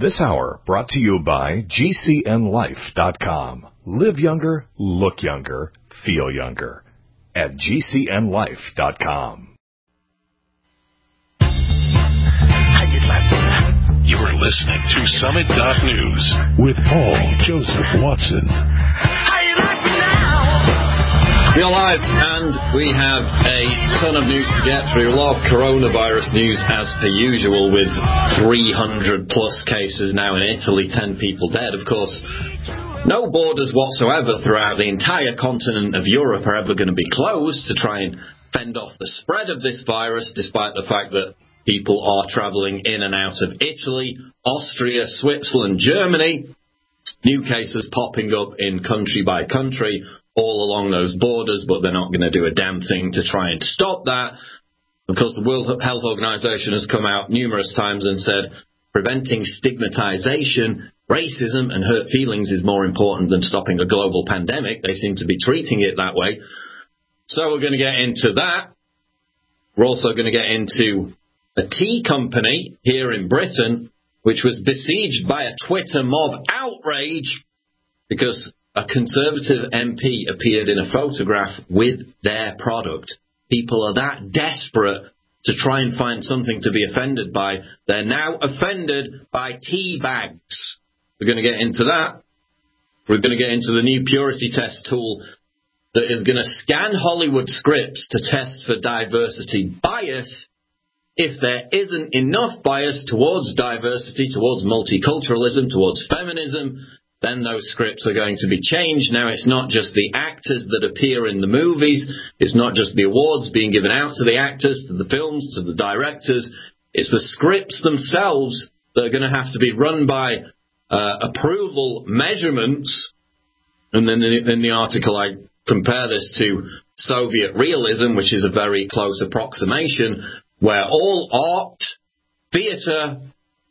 This hour brought to you by GCNLife.com. Live younger, look younger, feel younger at GCNLife.com. You're listening to Summit.News with Paul Joseph Watson. We are live, and we have a ton of news to get through. A lot of coronavirus news, as per usual, with 300-plus cases now in Italy, 10 people dead. Of course, no borders whatsoever throughout the entire continent of Europe are ever going to be closed to try and fend off the spread of this virus, despite the fact that people are travelling in and out of Italy, Austria, Switzerland, Germany. New cases popping up in country by country, all along those borders, but they're not going to do a damn thing to try and stop that. Of course, the World Health Organization has come out numerous times and said preventing stigmatization, racism, and hurt feelings is more important than stopping a global pandemic. They seem to be treating it that way. So we're going to get into that. We're also going to get into a tea company here in Britain, which was besieged by a Twitter mob outrage because a Conservative MP appeared in a photograph with their product. People are that desperate to try and find something to be offended by. They're now offended by tea bags. We're going to get into that. We're going to get into the new purity test tool that is going to scan Hollywood scripts to test for diversity bias. If there isn't enough bias towards diversity, towards multiculturalism, towards feminism, then those scripts are going to be changed. Now, it's not just the actors that appear in the movies. It's not just the awards being given out to the actors, to the films, to the directors. It's the scripts themselves that are going to have to be run by approval measurements. And then in the article, I compare this to Soviet realism, which is a very close approximation, where all art, theatre,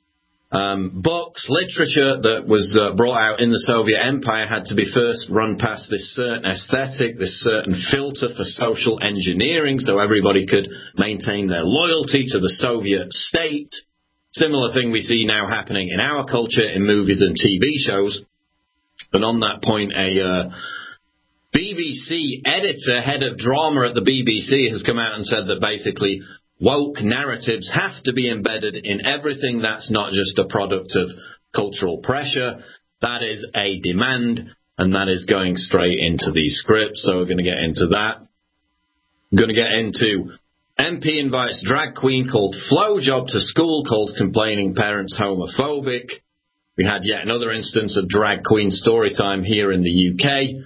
books, literature that was brought out in the Soviet Empire had to be first run past this certain aesthetic, this certain filter for social engineering, so everybody could maintain their loyalty to the Soviet state. Similar thing we see now happening in our culture in movies and TV shows. But on that point, a BBC editor, head of drama at the BBC, has come out and said that basically woke narratives have to be embedded in everything. That's not just a product of cultural pressure. That is a demand, and that is going straight into these scripts. So we're going to get into that. I'm going to get into MP invites drag queen called Flowjob to school, called complaining parents homophobic. We had yet another instance of drag queen story time here in the UK.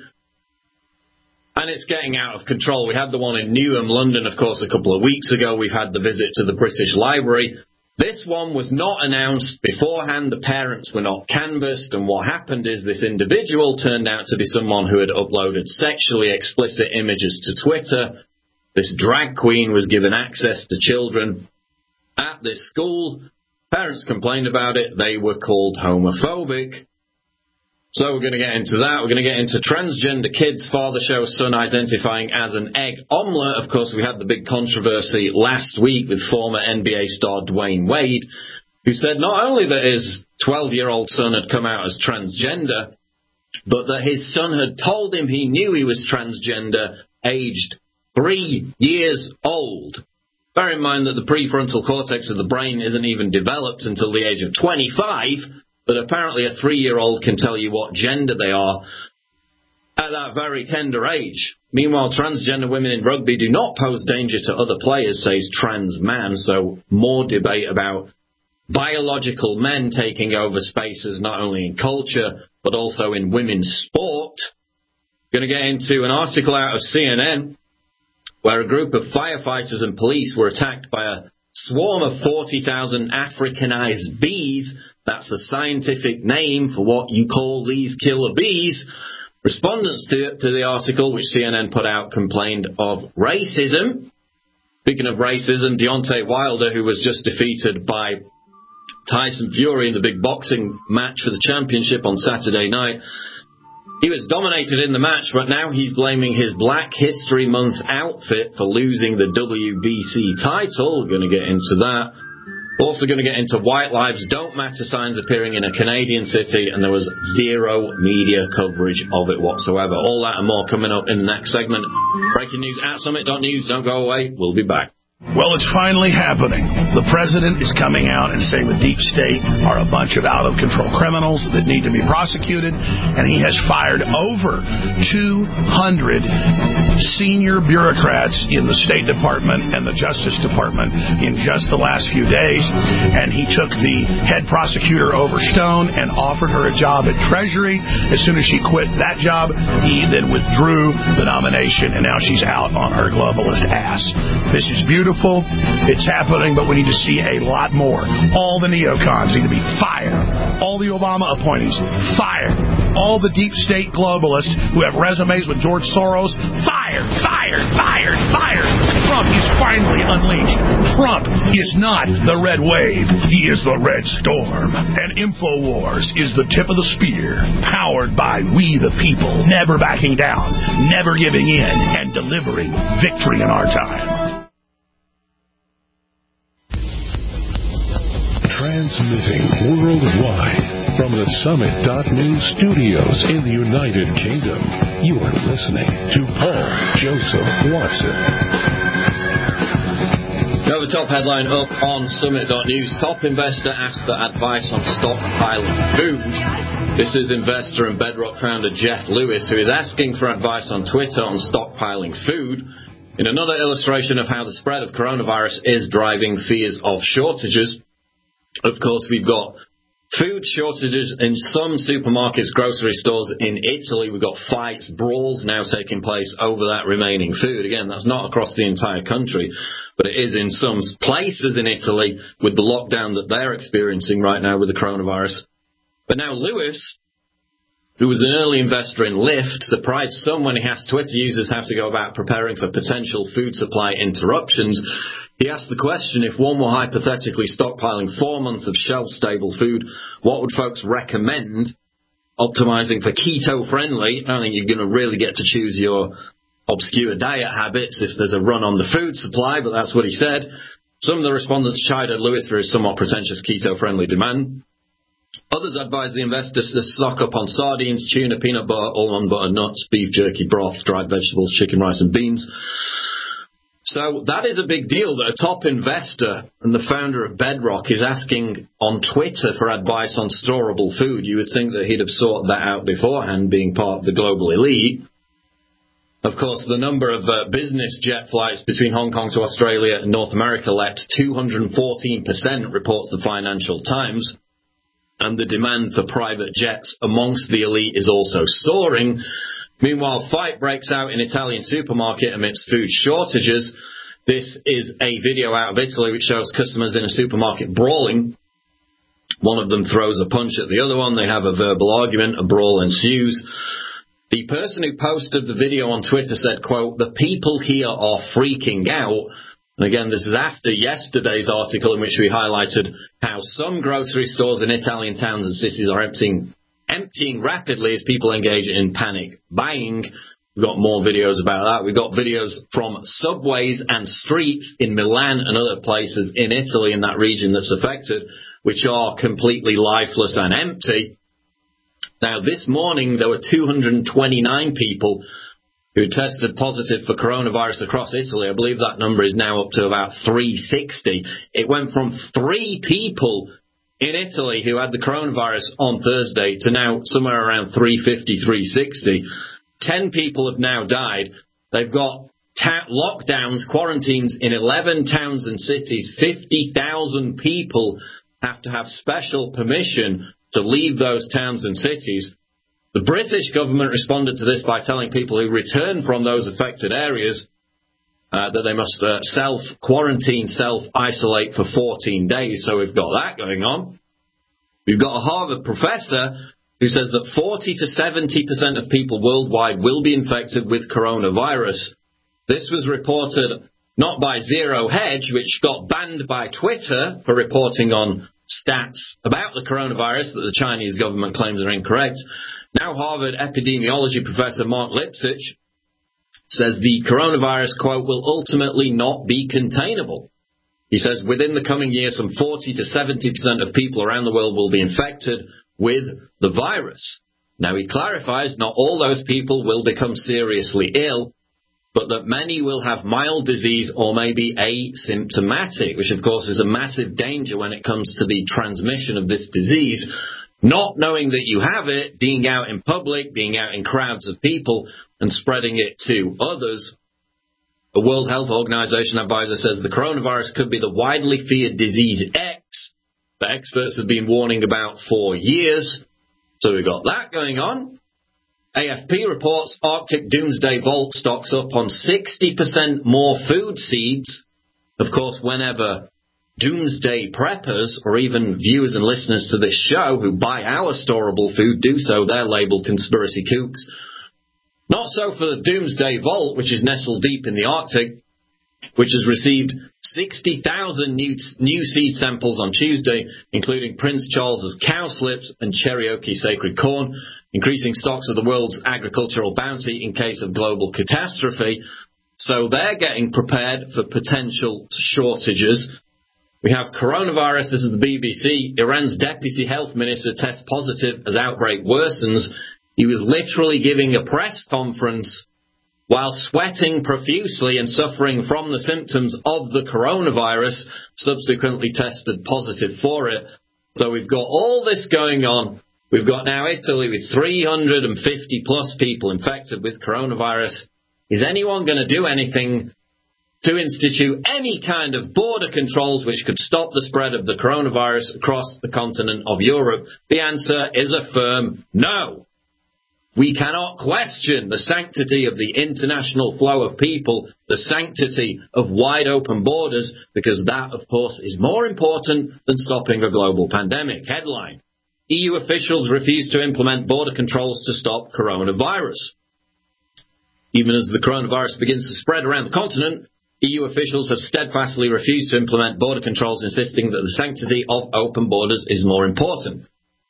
And it's getting out of control. We had the one in Newham, London, of course, a couple of weeks ago. We've had the visit to the British Library. This one was not announced beforehand. The parents were not canvassed. And what happened is this individual turned out to be someone who had uploaded sexually explicit images to Twitter. This drag queen was given access to children at this school. Parents complained about it. They were called homophobic. So we're going to get into that. We're going to get into transgender kids. Father shows son identifying as an egg omelette. Of course, we had the big controversy last week with former NBA star Dwayne Wade, who said not only that his 12-year-old son had come out as transgender, but that his son had told him he knew he was transgender, aged 3 years old. Bear in mind that the prefrontal cortex of the brain isn't even developed until the age of 25, but apparently a 3-year-old can tell you what gender they are at that very tender age. Meanwhile, transgender women in rugby do not pose danger to other players, says trans man. So more debate about biological men taking over spaces, not only in culture, but also in women's sport. Going to get into an article out of CNN where a group of firefighters and police were attacked by a swarm of 40,000 Africanized bees. That's the scientific name for what you call these killer bees. Respondents to the article, which CNN put out, complained of racism. Speaking of racism, Deontay Wilder, who was just defeated by Tyson Fury in the big boxing match for the championship on Saturday night, he was dominated in the match, but now he's blaming his Black History Month outfit for losing the WBC title. We're going to get into that. Also going to get into white lives don't matter signs appearing in a Canadian city, and there was zero media coverage of it whatsoever. All that and more coming up in the next segment. Breaking news at Summit.News. Don't go away. We'll be back. Well, it's finally happening. The president is coming out and saying the deep state are a bunch of out-of-control criminals that need to be prosecuted, and he has fired over 200 senior bureaucrats in the State Department and the Justice Department in just the last few days, and he took the head prosecutor over Stone and offered her a job at Treasury. As soon as she quit that job, he then withdrew the nomination, and now she's out on her globalist ass. This is beautiful. It's happening, but we need to see a lot more. All the neocons need to be fired. All the Obama appointees, fired. All the deep state globalists who have resumes with George Soros, fired, fired, fired, fired. Trump is finally unleashed. Trump is not the red wave. He is the red storm. And InfoWars is the tip of the spear, powered by we the people, never backing down, never giving in, and delivering victory in our time. Transmitting worldwide from the Summit.News studios in the United Kingdom. You are listening to Paul Joseph Watson. Now the top headline up on Summit.News. Top investor asks for advice on stockpiling food. This is investor and Bedrock founder Jeff Lewis, who is asking for advice on Twitter on stockpiling food. In another illustration of how the spread of coronavirus is driving fears of shortages. Of course, we've got food shortages in some supermarkets, grocery stores in Italy. We've got fights, brawls now taking place over that remaining food. Again, that's not across the entire country, but it is in some places in Italy with the lockdown that they're experiencing right now with the coronavirus. But now Lewis, who was an early investor in Lyft, surprised some when he asked Twitter users how to go about preparing for potential food supply interruptions. He asked the question, if one were hypothetically stockpiling 4 months of shelf-stable food, what would folks recommend optimizing for keto-friendly? I don't think you're going to really get to choose your obscure diet habits if there's a run on the food supply, but that's what he said. Some of the respondents chided Lewis for his somewhat pretentious keto-friendly demand. Others advised the investors to stock up on sardines, tuna, peanut butter, almond butter, nuts, beef jerky, broth, dried vegetables, chicken, rice, and beans. So that is a big deal that a top investor and the founder of Bedrock is asking on Twitter for advice on storable food. You would think that he'd have sorted that out beforehand, being part of the global elite. Of course, the number of business jet flights between Hong Kong to Australia and North America leapt 214%, reports the Financial Times. And the demand for private jets amongst the elite is also soaring. Meanwhile, fight breaks out in Italian supermarket amidst food shortages. This is a video out of Italy which shows customers in a supermarket brawling. One of them throws a punch at the other one. They have a verbal argument. A brawl ensues. The person who posted the video on Twitter said, quote, "The people here are freaking out." And again, this is after yesterday's article in which we highlighted how some grocery stores in Italian towns and cities are emptying rapidly as people engage in panic buying. We've got more videos about that. We've got videos from subways and streets in Milan and other places in Italy in that region that's affected, which are completely lifeless and empty. Now, this morning, there were 229 people who tested positive for coronavirus across Italy. I believe that number is now up to about 360. It went from 3 people in Italy who had the coronavirus on Thursday to now somewhere around 350, 360. 10 people have now died. They've got lockdowns, quarantines in 11 towns and cities. 50,000 people have to have special permission to leave those towns and cities. The British government responded to this by telling people who return from those affected areas that they must self-quarantine, self-isolate for 14 days. So we've got that going on. We've got a Harvard professor who says that 40 to 70% of people worldwide will be infected with coronavirus. This was reported not by Zero Hedge, which got banned by Twitter for reporting on stats about the coronavirus that the Chinese government claims are incorrect. Now Harvard epidemiology professor Mark Lipsitch says the coronavirus, quote, will ultimately not be containable. He says within the coming year, some 40 to 70% of people around the world will be infected with the virus. Now, he clarifies not all those people will become seriously ill, but that many will have mild disease or maybe asymptomatic, which, of course, is a massive danger when it comes to the transmission of this disease. Not knowing that you have it, being out in public, being out in crowds of people, and spreading it to others. The World Health Organization advisor says the coronavirus could be the widely feared disease X that experts have been warning about for years. So we've got that going on. AFP reports Arctic Doomsday Vault stocks up on 60% more food seeds. Of course, whenever doomsday preppers or even viewers and listeners to this show who buy our storable food do so, they're labelled conspiracy kooks. Not so for the Doomsday Vault, which is nestled deep in the Arctic, which has received 60,000 new seed samples on Tuesday, including Prince Charles's cowslips and Cherokee sacred corn, increasing stocks of the world's agricultural bounty in case of global catastrophe. So they're getting prepared for potential shortages. We have coronavirus. This is the BBC. Iran's deputy health minister tests positive as outbreak worsens. He was literally giving a press conference while sweating profusely and suffering from the symptoms of the coronavirus, subsequently tested positive for it. So we've got all this going on. We've got now Italy with 350 plus people infected with coronavirus. Is anyone going to do anything to institute any kind of border controls which could stop the spread of the coronavirus across the continent of Europe? The answer is a firm no. We cannot question the sanctity of the international flow of people, the sanctity of wide open borders, because that, of course, is more important than stopping a global pandemic. Headline: EU officials refuse to implement border controls to stop coronavirus. Even as the coronavirus begins to spread around the continent, EU officials have steadfastly refused to implement border controls, insisting that the sanctity of open borders is more important.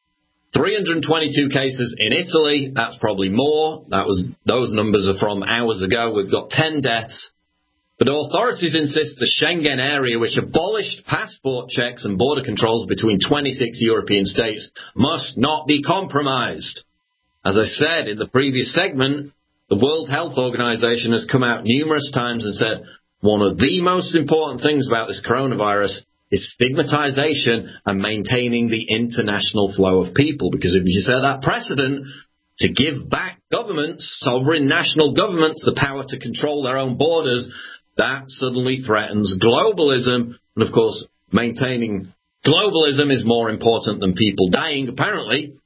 322 cases in Italy. That's probably more. Those numbers are from hours ago. We've got 10 deaths. But authorities insist the Schengen area, which abolished passport checks and border controls between 26 European states, must not be compromised. As I said in the previous segment, the World Health Organization has come out numerous times and said one of the most important things about this coronavirus is stigmatization and maintaining the international flow of people. Because if you set that precedent to give back governments, sovereign national governments, the power to control their own borders, that suddenly threatens globalism. And of course, maintaining globalism is more important than people dying. Apparently,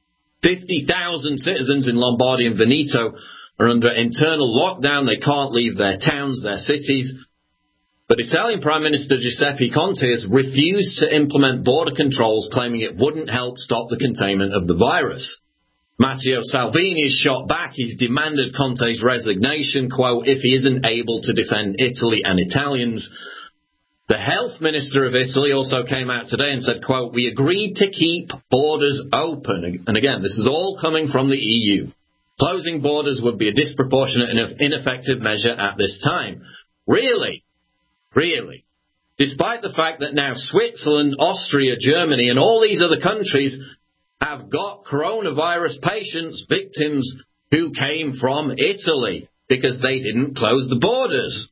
50,000 citizens in Lombardy and Veneto are under internal lockdown. They can't leave their towns, their cities. But Italian Prime Minister Giuseppe Conte has refused to implement border controls, claiming it wouldn't help stop the containment of the virus. Matteo Salvini has shot back. He's demanded Conte's resignation, quote, if he isn't able to defend Italy and Italians. The health minister of Italy also came out today and said, quote, we agreed to keep borders open. And again, this is all coming from the EU. Closing borders would be a disproportionate and ineffective measure at this time. Really? Really? Despite the fact that now Switzerland, Austria, Germany, and all these other countries have got coronavirus patients, victims who came from Italy because they didn't close the borders.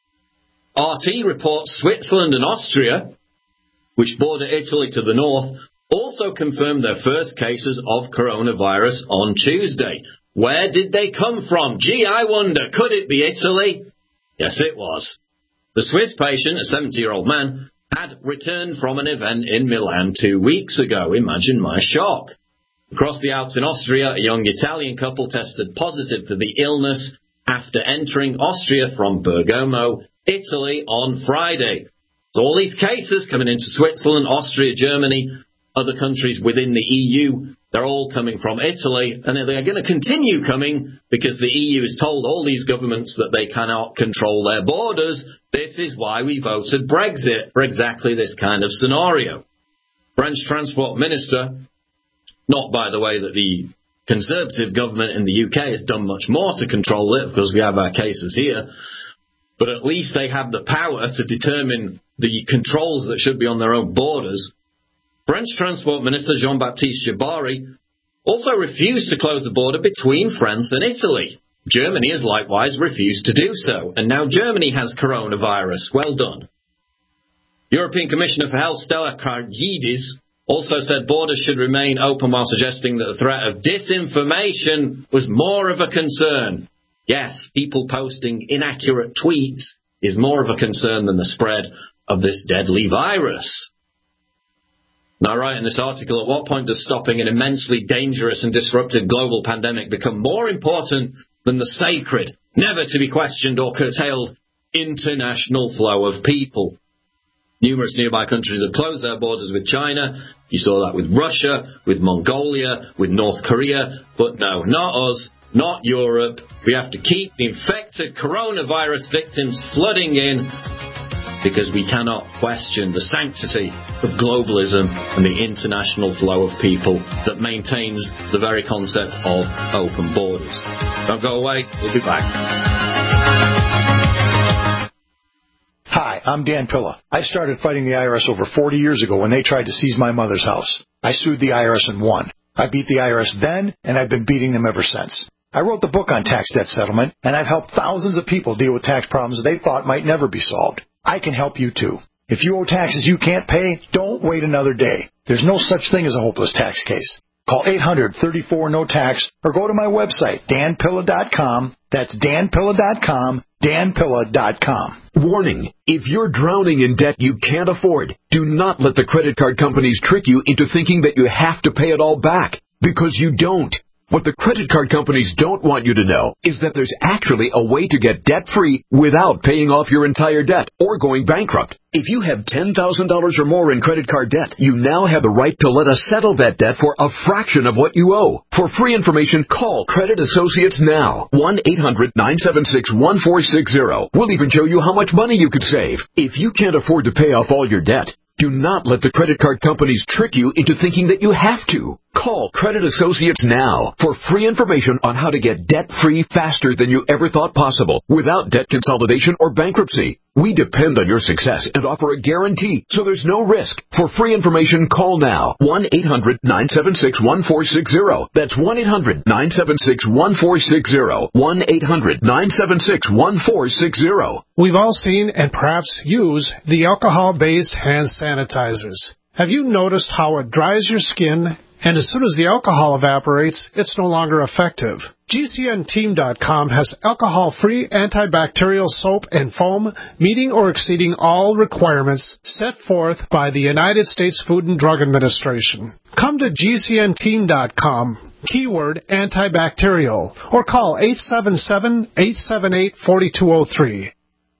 RT reports Switzerland and Austria, which border Italy to the north, also confirmed their first cases of coronavirus on Tuesday. Where did they come from? Gee, I wonder, could it be Italy? Yes, it was. The Swiss patient, a 70-year-old man, had returned from an event in Milan 2 weeks ago. Imagine my shock. Across the Alps in Austria, a young Italian couple tested positive for the illness after entering Austria from Bergamo, Italy, on Friday. So all these cases coming into Switzerland, Austria, Germany, other countries within the EU, they're all coming from Italy, and they're going to continue coming because the EU has told all these governments that they cannot control their borders. This is why we voted Brexit, for exactly this kind of scenario. French Transport Minister, not by the way that the Conservative government in the UK has done much more to control it, because we have our cases here, but at least they have the power to determine the controls that should be on their own borders, French Transport Minister Jean-Baptiste Djebari also refused to close the border between France and Italy. Germany has likewise refused to do so, and now Germany has coronavirus. Well done. European Commissioner for Health Stella Kyriakides also said borders should remain open while suggesting that the threat of disinformation was more of a concern. Yes, people posting inaccurate tweets is more of a concern than the spread of this deadly virus. Now, I write in this article, at what point does stopping an immensely dangerous and disruptive global pandemic become more important than the sacred, never to be questioned or curtailed international flow of people? Numerous nearby countries have closed their borders with China. You saw that with Russia, with Mongolia, with North Korea. But no, not us, not Europe. We have to keep infected coronavirus victims flooding in because we cannot question the sanctity of globalism and the international flow of people that maintains the very concept of open borders. Don't go away. We'll be back. Hi, I'm Dan Pilla. I started fighting the IRS over 40 years ago when they tried to seize my mother's house. I sued the IRS and won. I beat the IRS then, and I've been beating them ever since. I wrote the book on tax debt settlement, and I've helped thousands of people deal with tax problems they thought might never be solved. I can help you too. If you owe taxes you can't pay, don't wait another day. There's no such thing as a hopeless tax case. Call 800-34-NO-TAX or go to my website, danpilla.com. That's danpilla.com, danpilla.com. Warning, if you're drowning in debt you can't afford, do not let the credit card companies trick you into thinking that you have to pay it all back, because you don't. What the credit card companies don't want you to know is that there's actually a way to get debt-free without paying off your entire debt or going bankrupt. If you have $10,000 or more in credit card debt, you now have the right to let us settle that debt for a fraction of what you owe. For free information, call Credit Associates now. 1-800-976-1460. We'll even show you how much money you could save. If you can't afford to pay off all your debt, do not let the credit card companies trick you into thinking that you have to. Call Credit Associates now for free information on how to get debt-free faster than you ever thought possible without debt consolidation or bankruptcy. We depend on your success and offer a guarantee, so there's no risk. For free information, call now. 1-800-976-1460. That's 1-800-976-1460. 1-800-976-1460. We've all seen and perhaps use the alcohol-based hand sanitizers. Have you noticed how it dries your skin, and as soon as the alcohol evaporates, it's no longer effective? GCNteam.com has alcohol-free antibacterial soap and foam meeting or exceeding all requirements set forth by the United States Food and Drug Administration. Come to GCNteam.com, keyword antibacterial, or call 877-878-4203.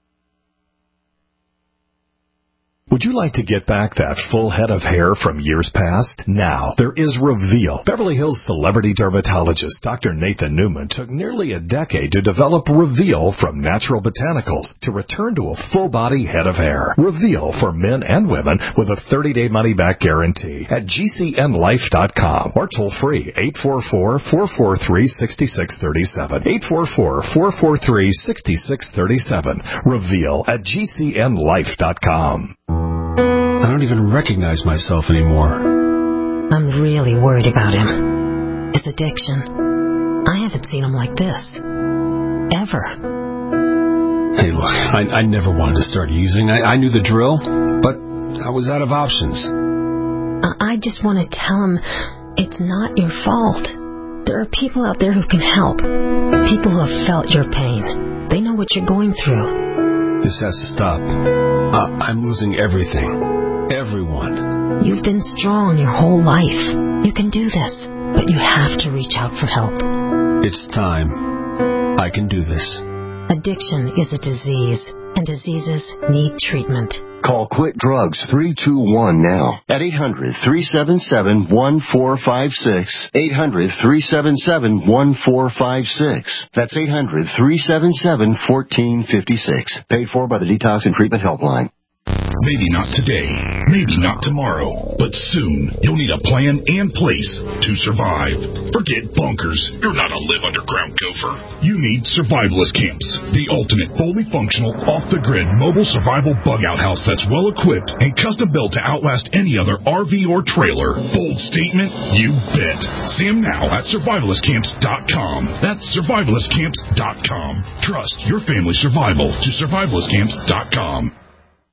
Would you like to get back that full head of hair from years past? Now, there is Reveal. Beverly Hills celebrity dermatologist Dr. Nathan Newman took nearly a decade to develop Reveal from natural botanicals to return to a full-body head of hair. Reveal for men and women with a 30-day money-back guarantee at GCNlife.com or toll-free 844-443-6637. 844-443-6637. Reveal at GCNlife.com. I don't even recognize myself anymore. I'm really worried about him. His addiction. I haven't seen him like this. Ever. Hey, look, I never wanted to start using. I knew the drill, but I was out of options. I just want to tell him it's not your fault. There are people out there who can help. People who have felt your pain. They know what you're going through. This has to stop. I'm losing everything. Everyone. You've been strong your whole life. You can do this, but you have to reach out for help. It's time. I can do this. Addiction is a disease, and diseases need treatment. Call Quit Drugs 321 now at 800-377-1456. 800-377-1456. That's 800-377-1456. Paid for by the Detox and Treatment Helpline. Maybe not today, maybe not tomorrow, but soon you'll need a plan and place to survive. Forget bunkers. You're not a live underground gopher. You need survivalist camps, the ultimate fully functional, off-the-grid mobile survival bug-out house that's well-equipped and custom-built to outlast any other RV or trailer. Bold statement? You bet. See them now at survivalistcamps.com. That's survivalistcamps.com. Trust your family's survival to survivalistcamps.com.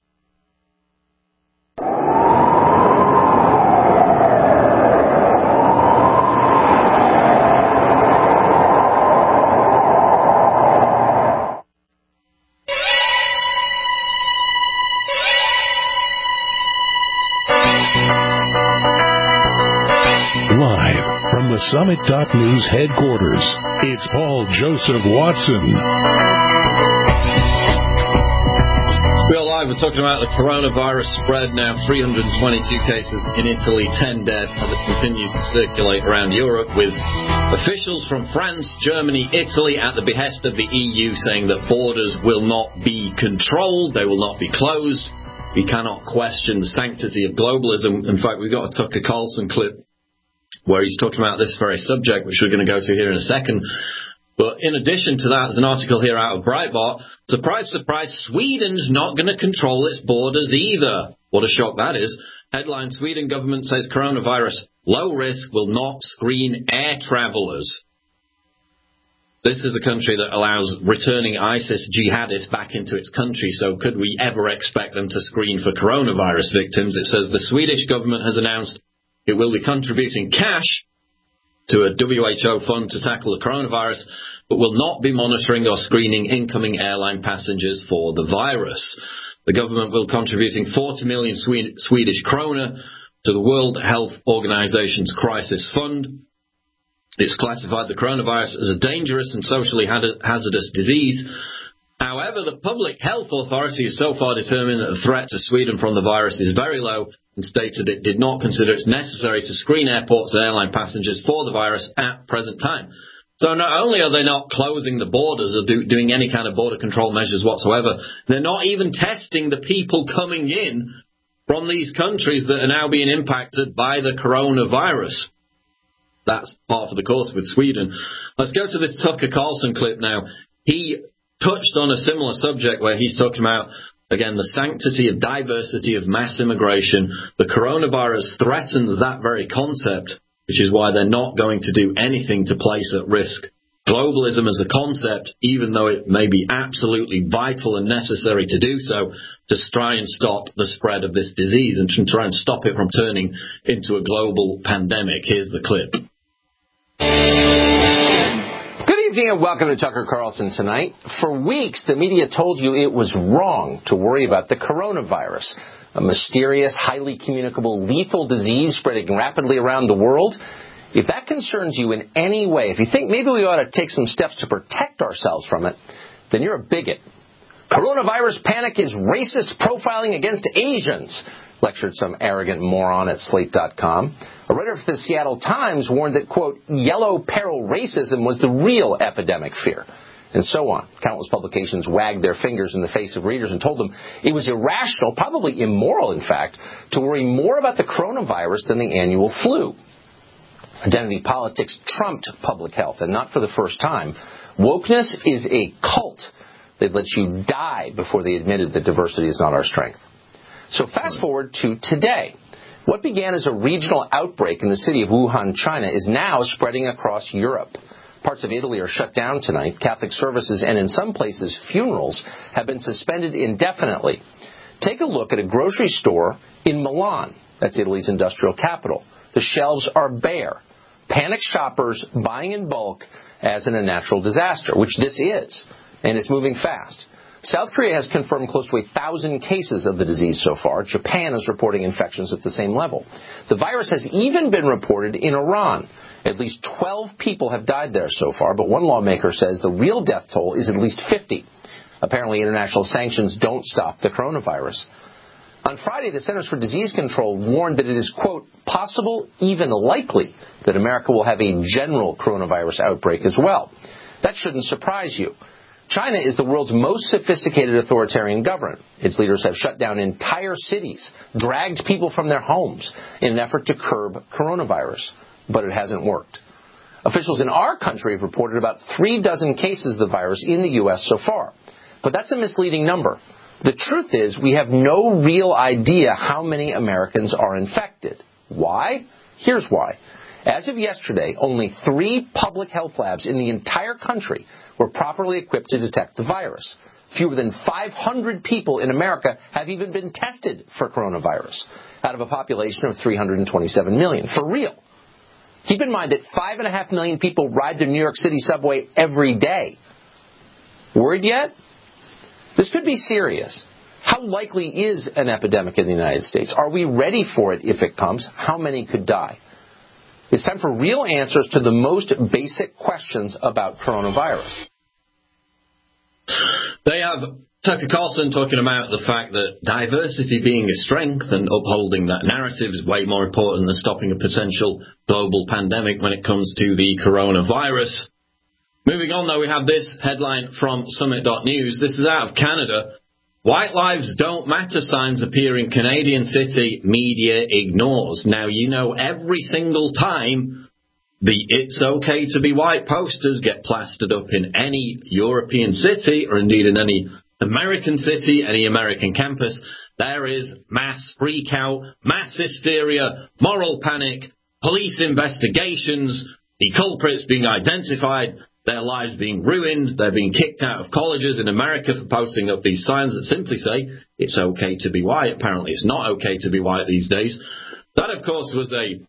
Summit.News headquarters, it's Paul Joseph Watson. We are live. We're talking about the coronavirus spread now. 322 cases in Italy, 10 dead as it continues to circulate around Europe, with officials from France, Germany, Italy at the behest of the EU saying that borders will not be controlled, they will not be closed. We cannot question the sanctity of globalism. In fact, we've got a Tucker Carlson clip where he's talking about this very subject, which we're going to go to here in a second. But in addition to that, there's an article here out of Breitbart. Surprise, surprise, Sweden's not going to control its borders either. What a shock that is. Headline, Sweden government says coronavirus low risk will not screen air travelers. This is a country that allows returning ISIS jihadists back into its country, so could we ever expect them to screen for coronavirus victims? It says the Swedish government has announced it will be contributing cash to a WHO fund to tackle the coronavirus, but will not be monitoring or screening incoming airline passengers for the virus. The government will be contributing 40 million Swedish krona to the World Health Organization's crisis fund. It's classified the coronavirus as a dangerous and socially hazardous disease. However, the Public Health Authority has so far determined that the threat to Sweden from the virus is very low and stated it did not consider it necessary to screen airports and airline passengers for the virus at present time. So not only are they not closing the borders or doing any kind of border control measures whatsoever, they're not even testing the people coming in from these countries that are now being impacted by the coronavirus. That's part of the course with Sweden. Let's go to this Tucker Carlson clip now. He touched on a similar subject where he's talking about, again, the sanctity of diversity of mass immigration. The coronavirus threatens that very concept, which is why they're not going to do anything to place at risk globalism as a concept, even though it may be absolutely vital and necessary to do so to try and stop the spread of this disease and to try and stop it from turning into a global pandemic. Here's the clip. Good evening and welcome to Tucker Carlson Tonight. For weeks, the media told you it was wrong to worry about the coronavirus, a mysterious, highly communicable, lethal disease spreading rapidly around the world. If that concerns you in any way, if you think maybe we ought to take some steps to protect ourselves from it, then you're a bigot. Coronavirus panic is racist profiling against Asians, lectured some arrogant moron at Slate.com. A writer for the Seattle Times warned that, quote, yellow peril racism was the real epidemic fear, and so on. Countless publications wagged their fingers in the face of readers and told them it was irrational, probably immoral, in fact, to worry more about the coronavirus than the annual flu. Identity politics trumped public health, and not for the first time. Wokeness is a cult that lets you die before they admitted that diversity is not our strength. So fast forward to today. What began as a regional outbreak in the city of Wuhan, China, is now spreading across Europe. Parts of Italy are shut down tonight. Catholic services and, in some places, funerals have been suspended indefinitely. Take a look at a grocery store in Milan. That's Italy's industrial capital. The shelves are bare. Panic shoppers buying in bulk as in a natural disaster, which this is, and it's moving fast. South Korea has confirmed close to 1,000 cases of the disease so far. Japan is reporting infections at the same level. The virus has even been reported in Iran. At least 12 people have died there so far, but one lawmaker says the real death toll is at least 50. Apparently, international sanctions don't stop the coronavirus. On Friday, the Centers for Disease Control warned that it is, quote, possible, even likely, that America will have a general coronavirus outbreak as well. That shouldn't surprise you. China is the world's most sophisticated authoritarian government. Its leaders have shut down entire cities, dragged people from their homes in an effort to curb coronavirus. But it hasn't worked. Officials in our country have reported about 36 cases of the virus in the U.S. so far. But that's a misleading number. The truth is we have no real idea how many Americans are infected. Why? Here's why. As of yesterday, only 3 public health labs in the entire country were properly equipped to detect the virus. Fewer than 500 people in America have even been tested for coronavirus, out of a population of 327 million. For real. Keep in mind that 5.5 million people ride the New York City subway every day. Worried yet? This could be serious. How likely is an epidemic in the United States? Are we ready for it if it comes? How many could die? It's time for real answers to the most basic questions about coronavirus. They have Tucker Carlson talking about the fact that diversity being a strength and upholding that narrative is way more important than stopping a potential global pandemic when it comes to the coronavirus. Moving on, though, we have this headline from Summit.News. This is out of Canada. White lives don't matter signs appear in Canadian city, media ignores. Now, you know, every single time the "it's okay to be white" posters get plastered up in any European city, or indeed in any American city, any American campus, there is mass freak out, mass hysteria, moral panic, police investigations, the culprits being identified, their lives being ruined, they're being kicked out of colleges in America for posting up these signs that simply say, "it's okay to be white." Apparently it's not okay to be white these days. That, of course, was a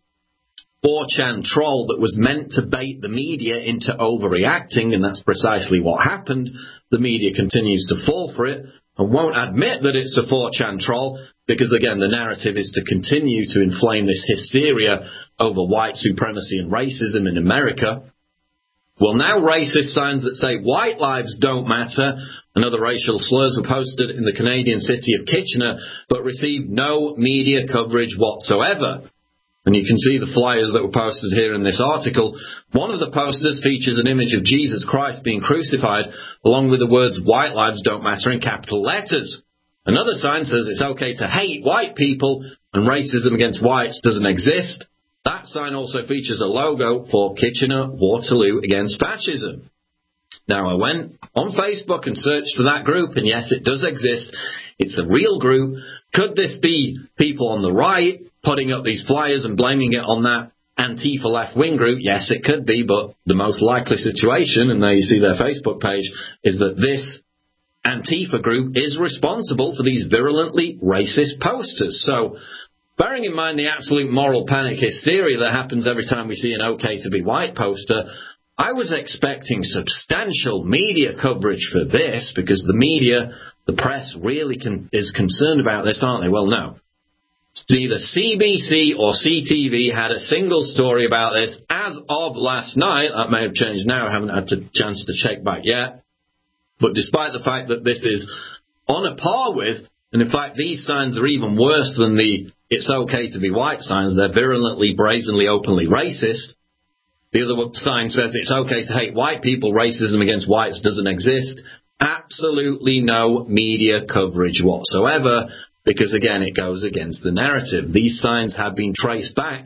4chan troll that was meant to bait the media into overreacting, and that's precisely what happened. The media continues to fall for it and won't admit that it's a 4chan troll because, again, the narrative is to continue to inflame this hysteria over white supremacy and racism in America. Well, now racist signs that say white lives don't matter and other racial slurs were posted in the Canadian city of Kitchener but received no media coverage whatsoever. And you can see the flyers that were posted here in this article. One of the posters features an image of Jesus Christ being crucified, along with the words "white lives don't matter" in capital letters. Another sign says it's okay to hate white people and racism against whites doesn't exist. That sign also features a logo for Kitchener Waterloo Against Fascism. Now, I went on Facebook and searched for that group, and yes, it does exist. It's a real group. Could this be people on the right putting up these flyers and blaming it on that Antifa left-wing group? Yes, it could be, but the most likely situation, and there you see their Facebook page, is that this Antifa group is responsible for these virulently racist posters. So, bearing in mind the absolute moral panic hysteria that happens every time we see an "okay to be white" poster, I was expecting substantial media coverage for this, because the media, the press, really is concerned about this, aren't they? Well, no. Either CBC or CTV had a single story about this as of last night. That may have changed now. I haven't had a chance to check back yet. But despite the fact that this is on a par with, and in fact these signs are even worse than the "it's okay to be white" signs. They're virulently, brazenly, openly racist. The other sign says it's okay to hate white people. Racism against whites doesn't exist. Absolutely no media coverage whatsoever. Because, again, it goes against the narrative. These signs have been traced back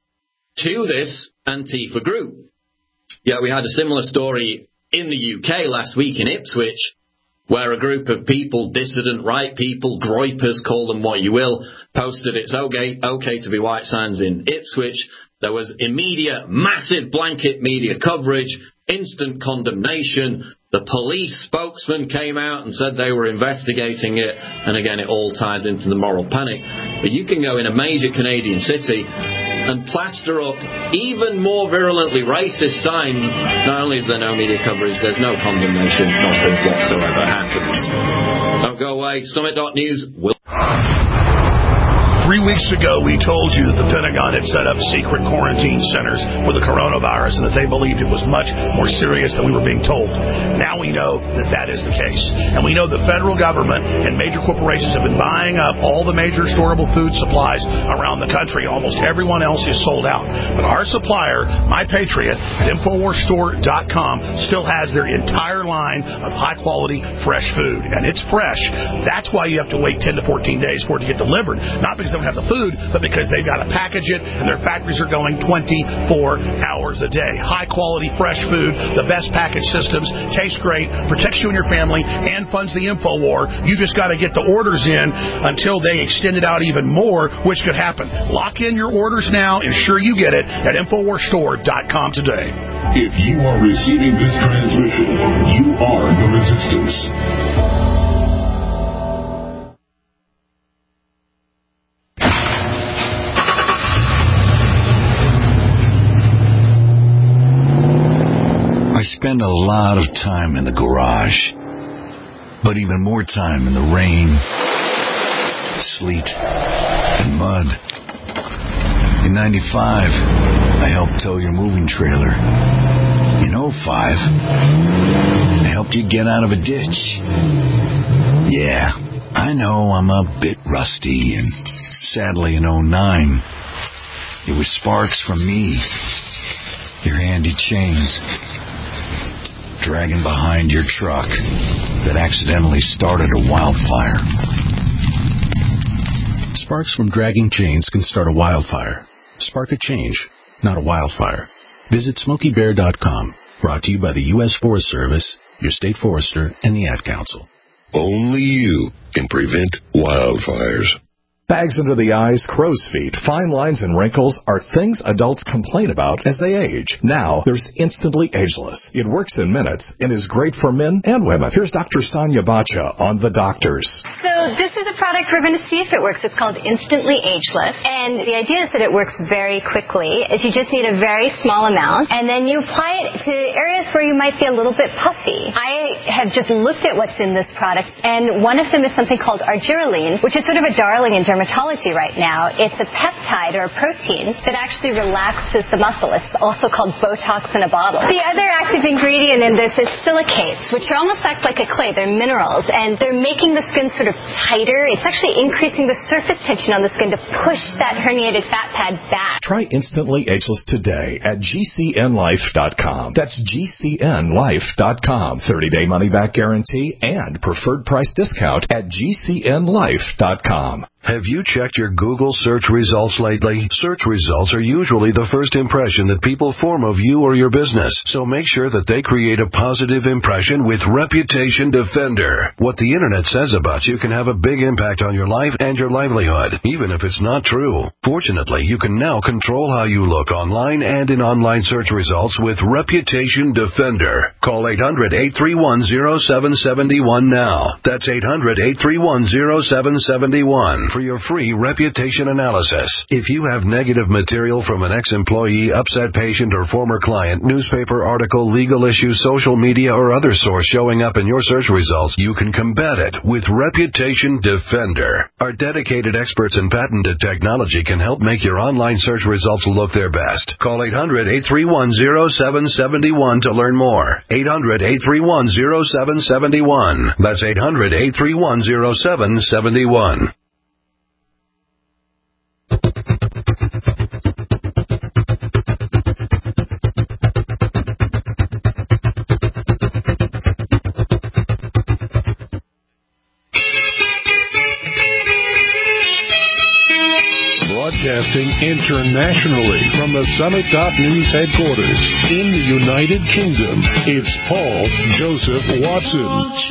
to this Antifa group. Yet we had a similar story in the UK last week in Ipswich, where a group of people, dissident right people, groypers, call them what you will, posted "it's okay to be white" signs in Ipswich. There was immediate, massive blanket media coverage, instant condemnation. The police spokesman came out and said they were investigating it. And again, it all ties into the moral panic. But you can go in a major Canadian city and plaster up even more virulently racist signs. Not only is there no media coverage, there's no condemnation. Nothing whatsoever happens. Don't go away. Summit.News will... 3 weeks ago, we told you that the Pentagon had set up secret quarantine centers for the coronavirus and that they believed it was much more serious than we were being told. Now we know that that is the case. And we know the federal government and major corporations have been buying up all the major storable food supplies around the country. Almost everyone else is sold out. But our supplier, My Patriot, at InfoWarsStore.com, still has their entire line of high-quality, fresh food. And it's fresh. That's why you have to wait 10 to 14 days for it to get delivered. Not because they don't have the food, but because they've got to package it, and their factories are going 24 hours a day. High-quality, fresh food, the best package systems, tastes great, protects you and your family, and funds the info war. You just got to get the orders in until they extend it out even more, which could happen. Lock in your orders now. Ensure you get it at InfoWarsStore.com today. If you are receiving this transmission, you are the resistance. I spend a lot of time in the garage, but even more time in the rain, sleet, and mud. In 95, I helped tow your moving trailer. In 05, I helped you get out of a ditch. Yeah, I know I'm a bit rusty, and sadly in 09, it was sparks from me, your handy chains, dragging behind your truck that accidentally started a wildfire. Sparks from dragging chains can start a wildfire. Spark a change, not a wildfire. Visit SmokeyBear.com. Brought to you by the U.S. Forest Service, your state forester, and the Ad Council. Only you can prevent wildfires. Bags under the eyes, crow's feet, fine lines, and wrinkles are things adults complain about as they age. Now, there's Instantly Ageless. It works in minutes and is great for men and women. Here's Dr. Sonia Bacha on The Doctors. So this is a product we're going to see if it works. It's called Instantly Ageless. And the idea is that it works very quickly. Is you just need a very small amount, and then you apply it to areas where you might be a little bit puffy. I have just looked at what's in this product, and one of them is something called argireline, which is sort of a darling in dermatology right now. It's a peptide or a protein that actually relaxes the muscle. It's also called Botox in a bottle. The other active ingredient in this is silicates, which almost act like a clay. They're minerals, and they're making the skin sort of tighter. It's actually increasing the surface tension on the skin to push that herniated fat pad back. Try Instantly Ageless today at GCNlife.com. That's GCNlife.com. 30-day money-back guarantee and preferred price discount at GCNlife.com. Have you checked your Google search results lately? Search results are usually the first impression that people form of you or your business, so make sure that they create a positive impression with Reputation Defender. What the internet says about you can have a big impact on your life and your livelihood, even if it's not true. Fortunately, you can now control how you look online and in online search results with Reputation Defender. Call 800-831-0771 now. That's 800-831-0771. For your free reputation analysis. If you have negative material from an ex-employee, upset patient, or former client, newspaper article, legal issue, social media, or other source showing up in your search results, you can combat it with Reputation Defender. Our dedicated experts in patented technology can help make your online search results look their best. Call 800-831-0771 to learn more. 800-831-0771. That's 800-831-0771. Broadcasting internationally from the Summit.News headquarters in the United Kingdom, it's Paul Joseph Watson.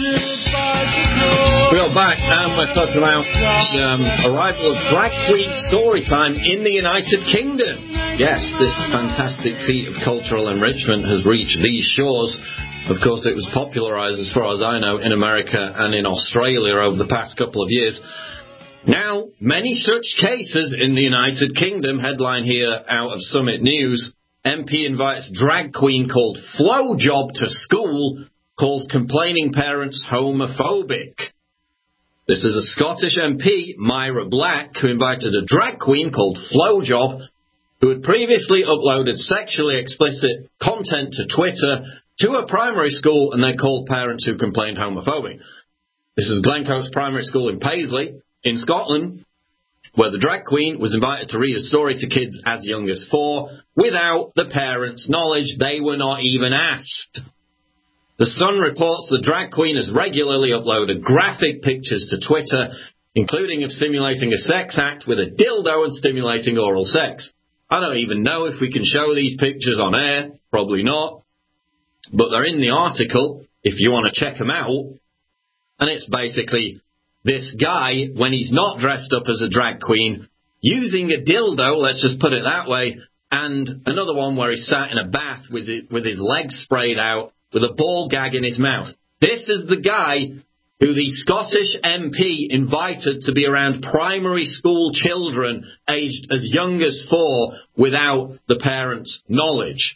We're back, and we're talking about the arrival of Drag Queen Storytime in the United Kingdom. Yes, this fantastic feat of cultural enrichment has reached these shores. Of course, it was popularized, as far as I know, in America and in Australia over the past couple of years. Now, many such cases in the United Kingdom. Headline here out of Summit News. MP invites drag queen called Flowjob to school, calls complaining parents homophobic. This is a Scottish MP, Myra Black, who invited a drag queen called Flowjob, who had previously uploaded sexually explicit content to Twitter, to a primary school, and they called parents who complained homophobic. This is Glencoe's primary school in Paisley, in Scotland, where the drag queen was invited to read a story to kids as young as 4, without the parents' knowledge. They were not even asked. The Sun reports the drag queen has regularly uploaded graphic pictures to Twitter, including of simulating a sex act with a dildo and stimulating oral sex. I don't even know if we can show these pictures on air. Probably not. But they're in the article, if you want to check them out. And it's basically this guy, when he's not dressed up as a drag queen, using a dildo, let's just put it that way, and another one where he sat in a bath with his legs sprayed out, with a ball gag in his mouth. This is the guy who the Scottish MP invited to be around primary school children aged as young as 4 without the parents' knowledge.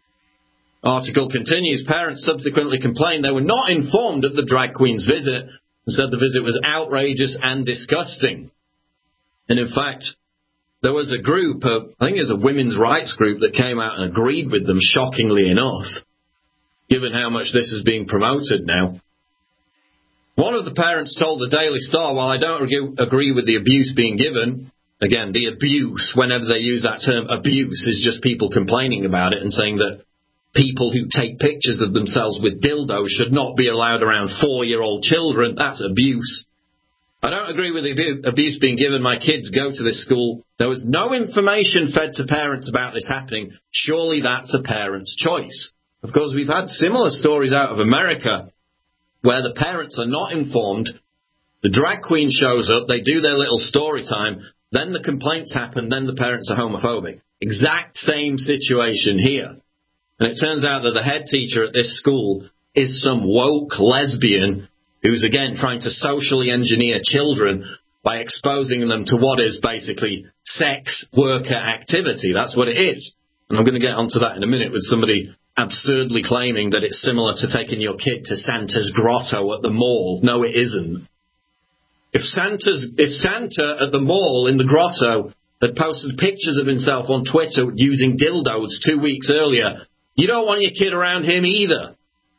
Article continues, parents subsequently complained they were not informed of the drag queen's visit and said the visit was outrageous and disgusting. And in fact, there was a group, I think it was a women's rights group, that came out and agreed with them, shockingly enough, given how much this is being promoted now. One of the parents told the Daily Star, while I don't agree with the abuse being given, again, the abuse, whenever they use that term, abuse, is just people complaining about it and saying that people who take pictures of themselves with dildos should not be allowed around 4-year-old children. That's abuse. I don't agree with the abuse being given. My kids go to this school. There was no information fed to parents about this happening. Surely that's a parent's choice. Of course, we've had similar stories out of America where the parents are not informed. The drag queen shows up, they do their little story time, then the complaints happen, then the parents are homophobic. Exact same situation here. And it turns out that the head teacher at this school is some woke lesbian who's, again, trying to socially engineer children by exposing them to what is basically sex worker activity. That's what it is. And I'm going to get onto that in a minute with somebody absurdly claiming that it's similar to taking your kid to Santa's grotto at the mall. No, it isn't. If Santa at the mall in the grotto had posted pictures of himself on Twitter using dildos 2 weeks earlier, you don't want your kid around him either.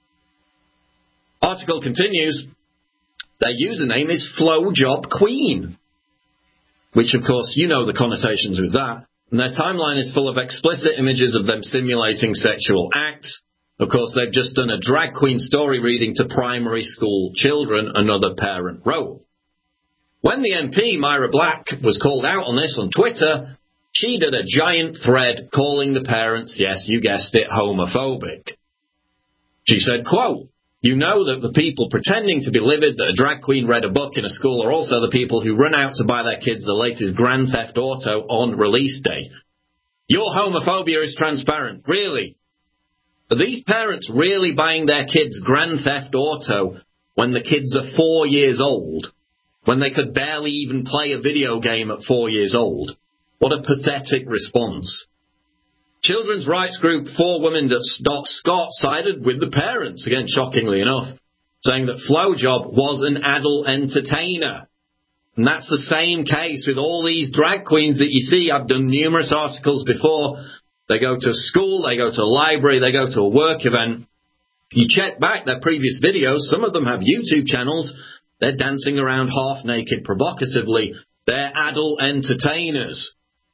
Article continues, their username is Flowjob Queen, which, of course, you know the connotations with that. And their timeline is full of explicit images of them simulating sexual acts. Of course, they've just done a drag queen story reading to primary school children, another parent wrote. When the MP, Myra Black, was called out on this on Twitter, she did a giant thread calling the parents, yes, you guessed it, homophobic. She said, quote, you know that the people pretending to be livid that a drag queen read a book in a school are also the people who run out to buy their kids the latest Grand Theft Auto on release day. Your homophobia is transparent, really. Are these parents really buying their kids Grand Theft Auto when the kids are 4 years old, when they could barely even play a video game at 4 years old? What a pathetic response. Children's rights group 4women.scot sided with the parents, again, shockingly enough, saying that Flowjob was an adult entertainer. And that's the same case with all these drag queens that you see. I've done numerous articles before. They go to school, they go to a library, they go to a work event. You check back their previous videos, some of them have YouTube channels. They're dancing around half naked provocatively. They're adult entertainers.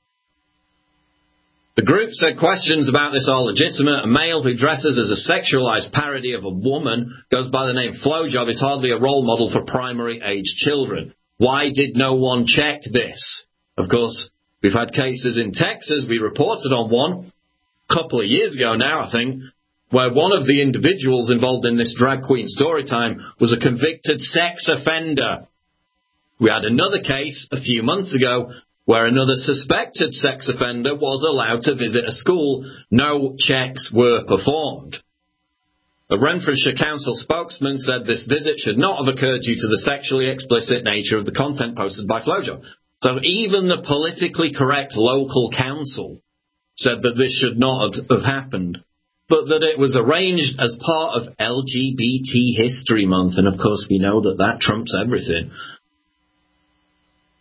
The group said questions about this are legitimate. A male who dresses as a sexualized parody of a woman, goes by the name Flowjob, is hardly a role model for primary-aged children. Why did no one check this? Of course, we've had cases in Texas. We reported on one a couple of years ago now, I think, where one of the individuals involved in this drag queen story time was a convicted sex offender. We had another case a few months ago where another suspected sex offender was allowed to visit a school. No checks were performed. A Renfrewshire Council spokesman said this visit should not have occurred due to the sexually explicit nature of the content posted by Flowjob. So even the politically correct local council said that this should not have happened, but that it was arranged as part of LGBT History Month. And of course we know that that trumps everything.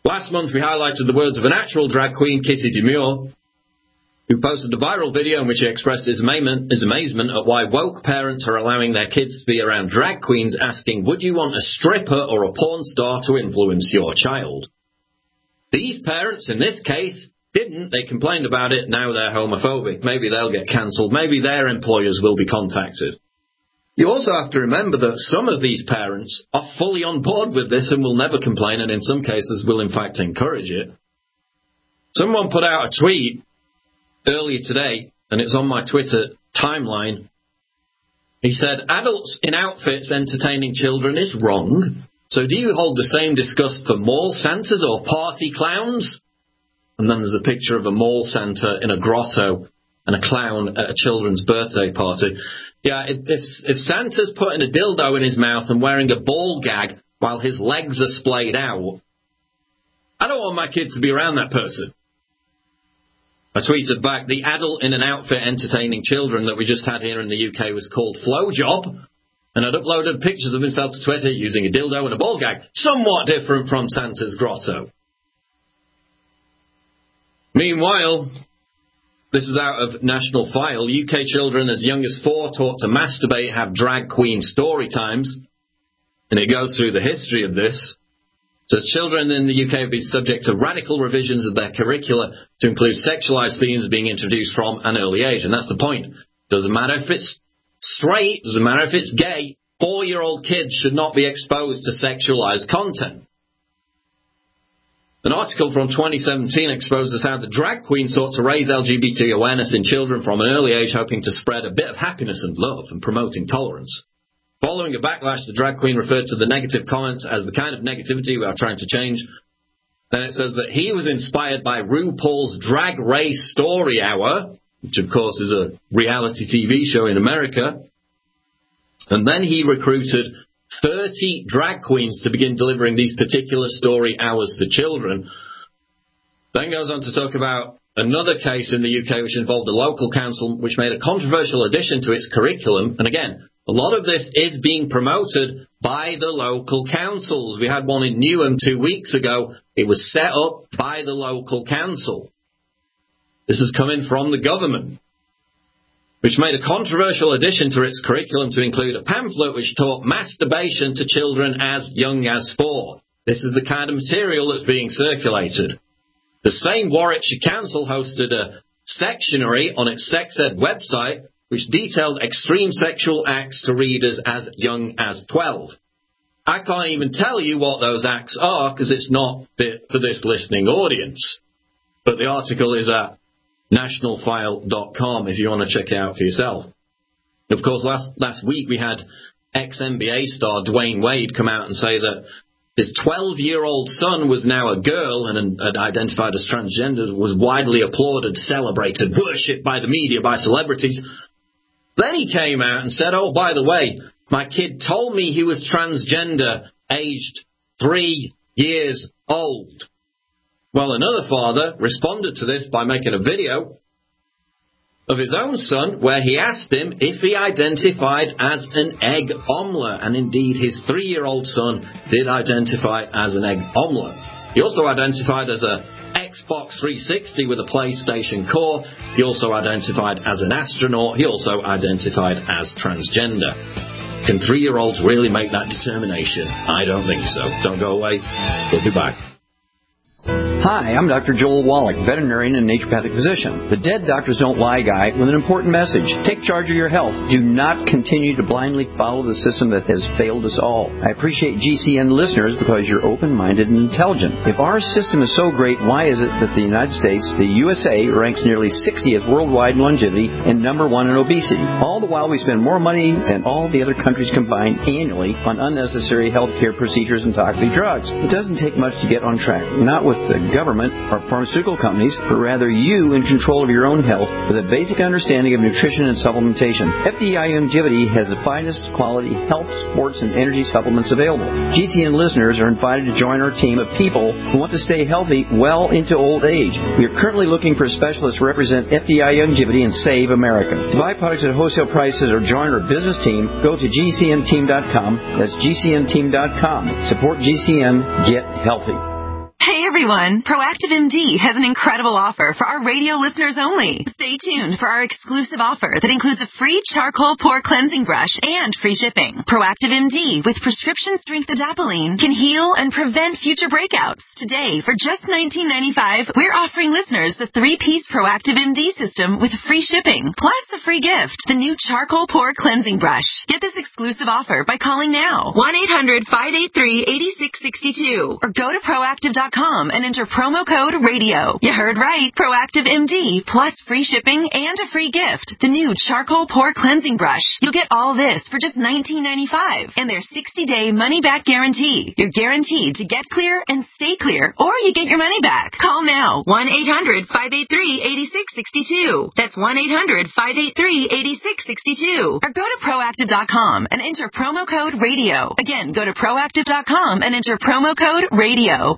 Last month, we highlighted the words of an actual drag queen, Kitty Demure, who posted a viral video in which she expressed his amazement at why woke parents are allowing their kids to be around drag queens, asking, would you want a stripper or a porn star to influence your child? These parents, in this case, didn't. They complained about it. Now they're homophobic. Maybe they'll get cancelled. Maybe their employers will be contacted. You also have to remember that some of these parents are fully on board with this and will never complain, and in some cases will in fact encourage it. Someone put out a tweet earlier today, and it's on my Twitter timeline. He said, adults in outfits entertaining children is wrong. So do you hold the same disgust for mall Santas or party clowns? And then there's a picture of a mall Santa in a grotto and a clown at a children's birthday party. Yeah, if Santa's putting a dildo in his mouth and wearing a ball gag while his legs are splayed out, I don't want my kid to be around that person. I tweeted back, the adult in an outfit entertaining children that we just had here in the UK was called Flowjob, and I'd uploaded pictures of himself to Twitter using a dildo and a ball gag, somewhat different from Santa's grotto. Meanwhile, this is out of National File. UK children as young as 4 taught to masturbate have drag queen story times. And it goes through the history of this. So children in the UK have been subject to radical revisions of their curricula to include sexualized themes being introduced from an early age. And that's the point. Doesn't matter if it's straight, doesn't matter if it's gay, 4-year-old kids should not be exposed to sexualized content. An article from 2017 exposes how the drag queen sought to raise LGBT awareness in children from an early age, hoping to spread a bit of happiness and love and promoting tolerance. Following a backlash, the drag queen referred to the negative comments as the kind of negativity we are trying to change. Then it says that he was inspired by RuPaul's Drag Race Story Hour, which of course is a reality TV show in America. And then he recruited 30 drag queens to begin delivering these particular story hours to children. Then goes on to talk about another case in the UK which involved a local council which made a controversial addition to its curriculum. And again, a lot of this is being promoted by the local councils. We had one in Newham 2 weeks ago. It was set up by the local council. This is coming from the government, which made a controversial addition to its curriculum to include a pamphlet which taught masturbation to children as young as 4. This is the kind of material that's being circulated. The same Warwickshire Council hosted a sectionary on its sex ed website which detailed extreme sexual acts to readers as young as 12. I can't even tell you what those acts are because it's not fit for this listening audience. But the article is at nationalfile.com if you want to check it out for yourself. Of course, last week we had ex-NBA star Dwayne Wade come out and say that his 12-year-old son was now a girl and identified as transgender, was widely applauded, celebrated, worshipped by the media, by celebrities. Then he came out and said, oh, by the way, my kid told me he was transgender, aged 3 years old. Well, another father responded to this by making a video of his own son where he asked him if he identified as an egg omelette. And indeed, his 3-year-old son did identify as an egg omelette. He also identified as a Xbox 360 with a PlayStation core. He also identified as an astronaut. He also identified as transgender. Can 3-year-olds really make that determination? I don't think so. Don't go away. We'll be back. Hi, I'm Dr. Joel Wallach, veterinarian and naturopathic physician. The Dead Doctors Don't Lie guy with an important message. Take charge of your health. Do not continue to blindly follow the system that has failed us all. I appreciate GCN listeners because you're open-minded and intelligent. If our system is so great, why is it that the United States, the USA, ranks nearly 60th worldwide in longevity and number 1 in obesity? All the while we spend more money than all the other countries combined annually on unnecessary healthcare procedures and toxic drugs. It doesn't take much to get on track. Not with the government or pharmaceutical companies, but rather you in control of your own health with a basic understanding of nutrition and supplementation. FDI Longevity has the finest quality health, sports, and energy supplements available. GCN listeners are invited to join our team of people who want to stay healthy well into old age. We are currently looking for specialists to represent FDI Longevity and Save America. To buy products at wholesale prices or join our business team, go to GCNteam.com. That's GCNteam.com. Support GCN. Get healthy. Hey, everybody. everyone! Proactive MD has an incredible offer for our radio listeners only. Stay tuned for our exclusive offer that includes a free charcoal pore cleansing brush and free shipping. Proactive MD with prescription strength adapalene can heal and prevent future breakouts. Today, for just $19.95, we're offering listeners the 3-piece Proactive MD system with free shipping, plus a free gift, the new charcoal pore cleansing brush. Get this exclusive offer by calling now, 1-800-583-8662, or go to Proactive.com and enter promo code RADIO. You heard right. Proactive MD plus free shipping and a free gift. The new charcoal pore cleansing brush. You'll get all this for just $19.95 and their 60-day money-back guarantee. You're guaranteed to get clear and stay clear, or you get your money back. Call now. 1-800-583-8662. That's 1-800-583-8662. Or go to Proactive.com and enter promo code RADIO. Again, go to Proactive.com and enter promo code RADIO.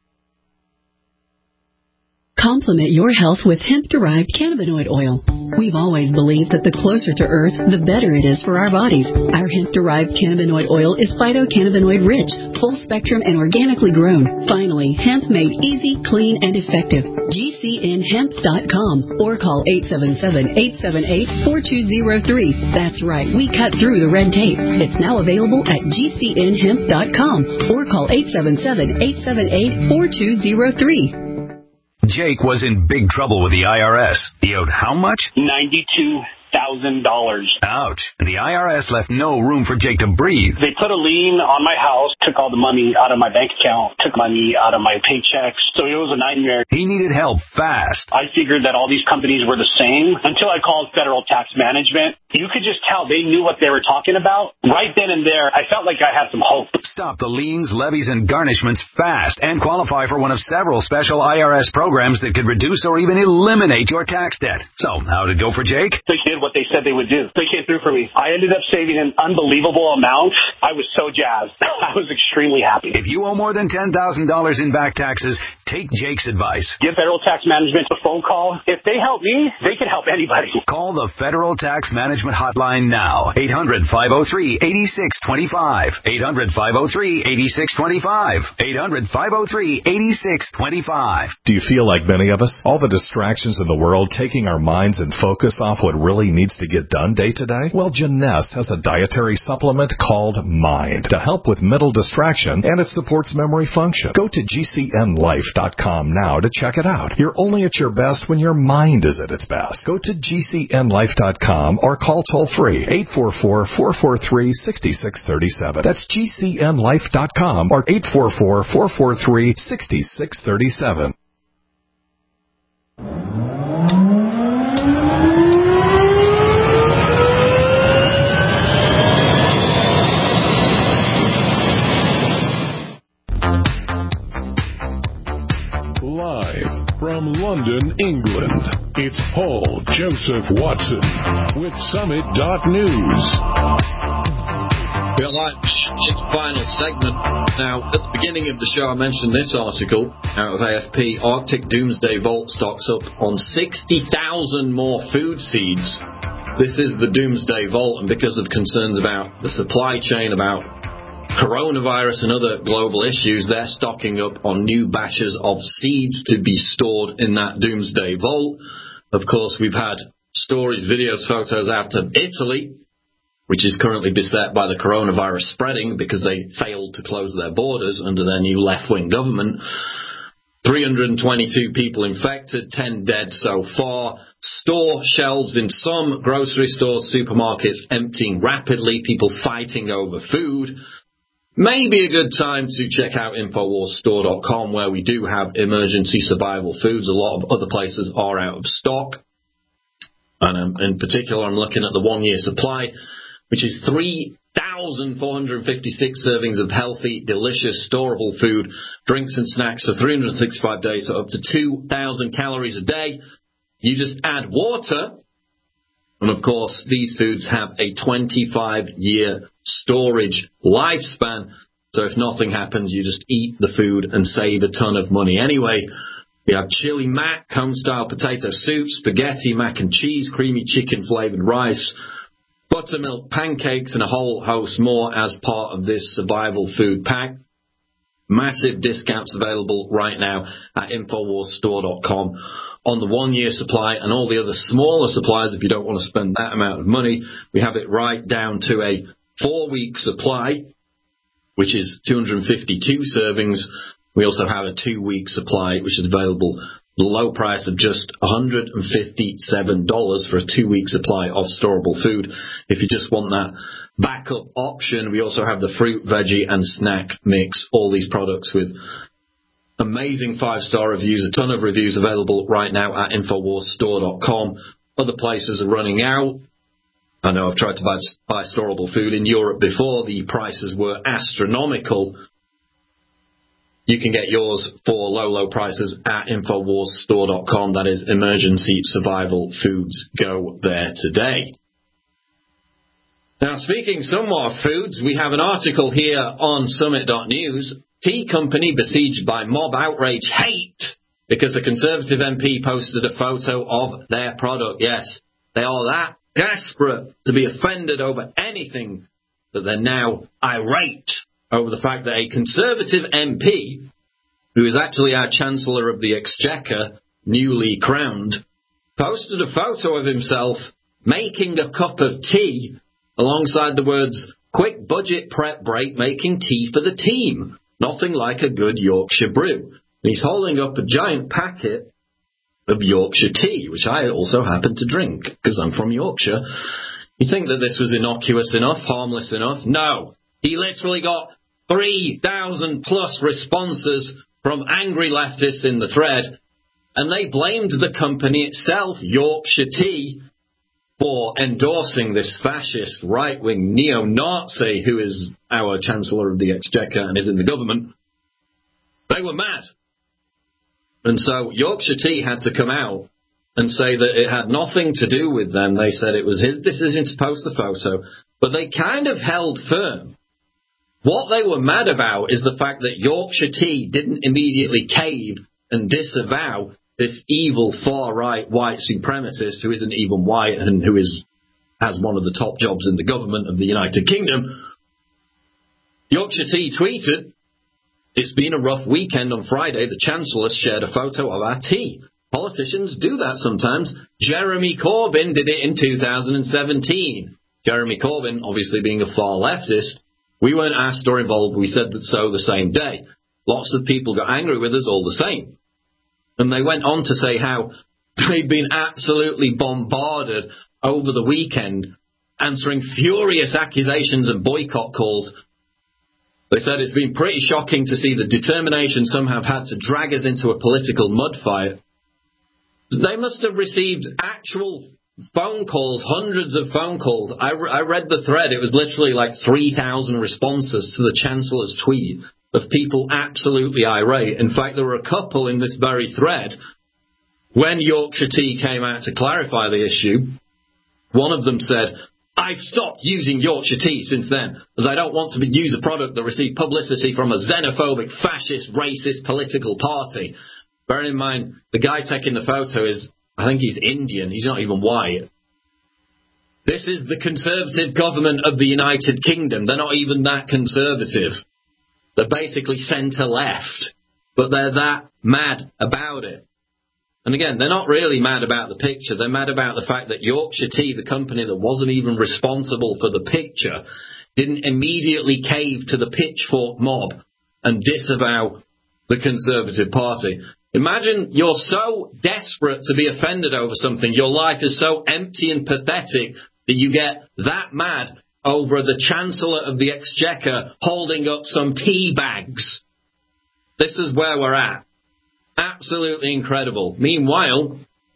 Complement your health with hemp-derived cannabinoid oil. We've always believed that the closer to Earth, the better it is for our bodies. Our hemp-derived cannabinoid oil is phytocannabinoid-rich, full-spectrum, and organically grown. Finally, hemp made easy, clean, and effective. GCNhemp.com or call 877-878-4203. That's right, we cut through the red tape. It's now available at GCNhemp.com or call 877-878-4203. Jake was in big trouble with the IRS. He owed how much? $92,000. Ouch. And the IRS left no room for Jake to breathe. They put a lien on my house, took all the money out of my bank account, took money out of my paychecks. So it was a nightmare. He needed help fast. I figured that all these companies were the same until I called Federal Tax Management. You could just tell they knew what they were talking about. Right then and there, I felt like I had some hope. Stop the liens, levies, and garnishments fast and qualify for one of several special IRS programs that could reduce or even eliminate your tax debt. So, how'd it go for Jake? They did what they said they would do. They came through for me. I ended up saving an unbelievable amount. I was so jazzed. I was extremely happy. If you owe more than $10,000 in back taxes, take Jake's advice. Give Federal Tax Management a phone call. If they help me, they can help anybody. Call the Federal Tax Management hotline now. 800-503-8625. 800-503-8625. 800-503-8625. Do you feel like many of us? All the distractions in the world taking our minds and focus off what really needs to get done day to day? Well, Janess has a dietary supplement called Mind to help with mental distraction, and it supports memory function. Go to GCNlife.com now to check it out. You're only at your best when your mind is at its best. Go to GCNlife.com or call toll-free 844-443-6637. That's GCNlife.com or 844-443-6637. Live from London, England, it's Paul Joseph Watson with Summit.News. We're like its final segment. Now, at the beginning of the show, I mentioned this article out of AFP. Arctic Doomsday Vault stocks up on 60,000 more food seeds. This is the Doomsday Vault, and because of concerns about the supply chain, about coronavirus and other global issues, they're stocking up on new batches of seeds to be stored in that Doomsday Vault. Of course, we've had stories, videos, photos out of Italy, which is currently beset by the coronavirus spreading because they failed to close their borders under their new left-wing government. 322 people infected, 10 dead so far. Store shelves in some grocery stores, supermarkets emptying rapidly, people fighting over food. Maybe a good time to check out InfoWarsStore.com, where we do have emergency survival foods. A lot of other places are out of stock. And in particular, I'm looking at the one-year supply, which is 3,456 servings of healthy, delicious, storable food, drinks and snacks for 365 days, so up to 2,000 calories a day. You just add water, and of course, these foods have a 25-year storage lifespan, so if nothing happens, you just eat the food and save a ton of money. Anyway, we have chili mac, home-style potato soup, spaghetti, mac and cheese, creamy chicken-flavored rice, buttermilk pancakes, and a whole host more as part of this survival food pack. massive discounts available right now at InfoWarsStore.com on the 1-year supply and all the other smaller supplies. If you don't want to spend that amount of money, we have it right down to a 4-week supply, which is 252 servings. We also have a 2-week supply, which is available at the low price of just $157 for a 2-week supply of storable food. If you just want that backup option, we also have the fruit, veggie, and snack mix. All these products with amazing 5-star reviews, a ton of reviews available right now at InfoWarsStore.com. Other places are running out. I know I've tried to buy storable food in Europe before. The prices were astronomical. You can get yours for low prices at InfoWarsStore.com. That is Emergency Survival Foods. Go there today. Now, speaking some more of foods, we have an article here on Summit.News. Tea company besieged by mob outrage hate because a Conservative MP posted a photo of their product. Yes, they are that desperate to be offended over anything that they're now irate over the fact that a Conservative MP, who is actually our Chancellor of the Exchequer, newly crowned, posted a photo of himself making a cup of tea alongside the words, "Quick budget prep break making tea for the team. Nothing like a good Yorkshire brew." And he's holding up a giant packet of Yorkshire tea, which I also happen to drink because I'm from Yorkshire. You think that this was innocuous enough, harmless enough? No. He literally got 3,000 plus responses from angry leftists in the thread, and they blamed the company itself, Yorkshire Tea, for endorsing this fascist right-wing neo-Nazi who is our Chancellor of the Exchequer and is in the government. They were mad. And so Yorkshire Tea had to come out and say that it had nothing to do with them. They said it was his decision to post the photo, but they kind of held firm. What they were mad about is the fact that Yorkshire Tea didn't immediately cave and disavow this evil far-right white supremacist who isn't even white and who has one of the top jobs in the government of the United Kingdom. Yorkshire Tea tweeted, "It's been a rough weekend on Friday. The Chancellor shared a photo of our tea. Politicians do that sometimes. Jeremy Corbyn did it in 2017. Jeremy Corbyn, obviously being a far leftist, we weren't asked or involved. We said that so the same day. Lots of people got angry with us all the same." And they went on to say how they'd been absolutely bombarded over the weekend, answering furious accusations and boycott calls. They said it's been pretty shocking to see the determination some have had to drag us into a political mud fight. They must have received actual phone calls, hundreds of phone calls. I read the thread. It was literally like 3,000 responses to the Chancellor's tweet of people absolutely irate. In fact, there were a couple in this very thread. When Yorkshire Tea came out to clarify the issue, one of them said, "I've stopped using Yorkshire Tea since then, as I don't want to use a product that received publicity from a xenophobic, fascist, racist political party." Bearing in mind, the guy taking the photo is, I think he's Indian, he's not even white. This is the Conservative government of the United Kingdom. They're not even that conservative. They're basically centre-left, but they're that mad about it. And again, they're not really mad about the picture. They're mad about the fact that Yorkshire Tea, the company that wasn't even responsible for the picture, didn't immediately cave to the pitchfork mob and disavow the Conservative Party. Imagine you're so desperate to be offended over something, your life is so empty and pathetic that you get that mad over the Chancellor of the Exchequer holding up some tea bags. This is where we're at. Absolutely incredible. Meanwhile,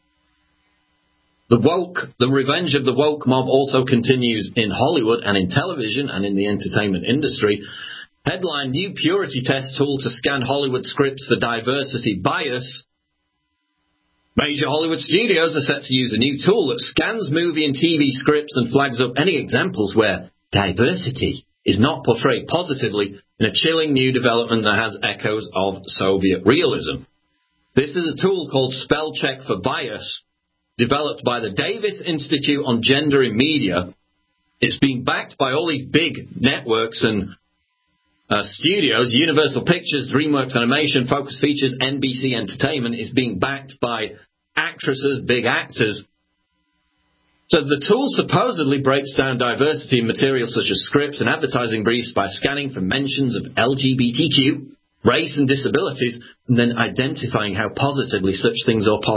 the revenge of the woke mob also continues in Hollywood and in television and in the entertainment industry. Headline, new purity test tool to scan Hollywood scripts for diversity bias. Major Hollywood studios are set to use a new tool that scans movie and TV scripts and flags up any examples where diversity is not portrayed positively in a chilling new development that has echoes of Soviet realism. This is a tool called Spell Check for Bias, developed by the Davis Institute on Gender in Media. It's been backed by all these big networks and studios, Universal Pictures, DreamWorks Animation, Focus Features, NBC Entertainment, is being backed by actresses, big actors. So the tool supposedly breaks down diversity in materials such as scripts and advertising briefs by scanning for mentions of LGBTQ, race and disabilities, and then identifying how positively such things are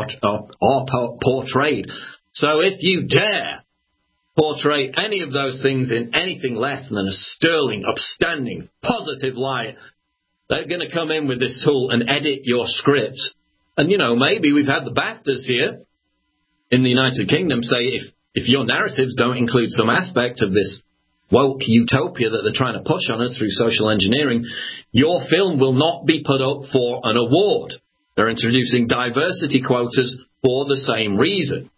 portrayed. So if you dare portray any of those things in anything less than a sterling, upstanding, positive light, they're going to come in with this tool and edit your script. And, maybe we've had the BAFTAs here in the United Kingdom say if your narratives don't include some aspect of this woke utopia that they're trying to push on us through social engineering, your film will not be put up for an award. They're introducing diversity quotas for the same reason.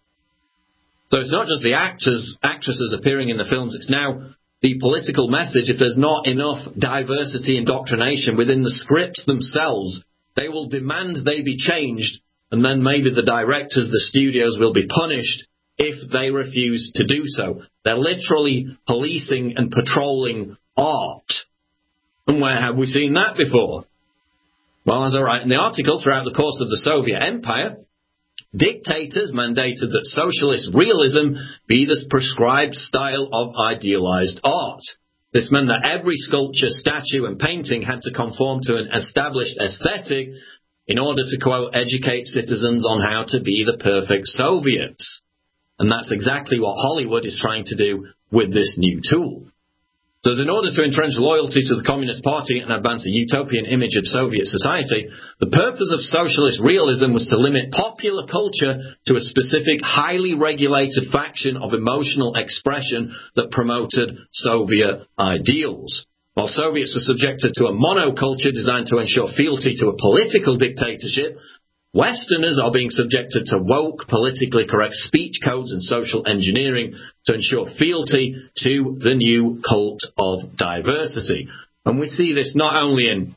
So it's not just the actresses appearing in the films, it's now the political message. If there's not enough diversity indoctrination within the scripts themselves, they will demand they be changed, and then maybe the directors, the studios will be punished if they refuse to do so. They're literally policing and patrolling art. And where have we seen that before? Well, as I write in the article, throughout the course of the Soviet Empire, dictators mandated that socialist realism be the prescribed style of idealized art. This meant that every sculpture, statue and painting had to conform to an established aesthetic in order to, quote, educate citizens on how to be the perfect Soviets. And that's exactly what Hollywood is trying to do with this new tool. So in order to entrench loyalty to the Communist Party and advance a utopian image of Soviet society, the purpose of socialist realism was to limit popular culture to a specific, highly regulated faction of emotional expression that promoted Soviet ideals. While Soviets were subjected to a monoculture designed to ensure fealty to a political dictatorship, Westerners are being subjected to woke, politically correct speech codes and social engineering to ensure fealty to the new cult of diversity. And we see this not only in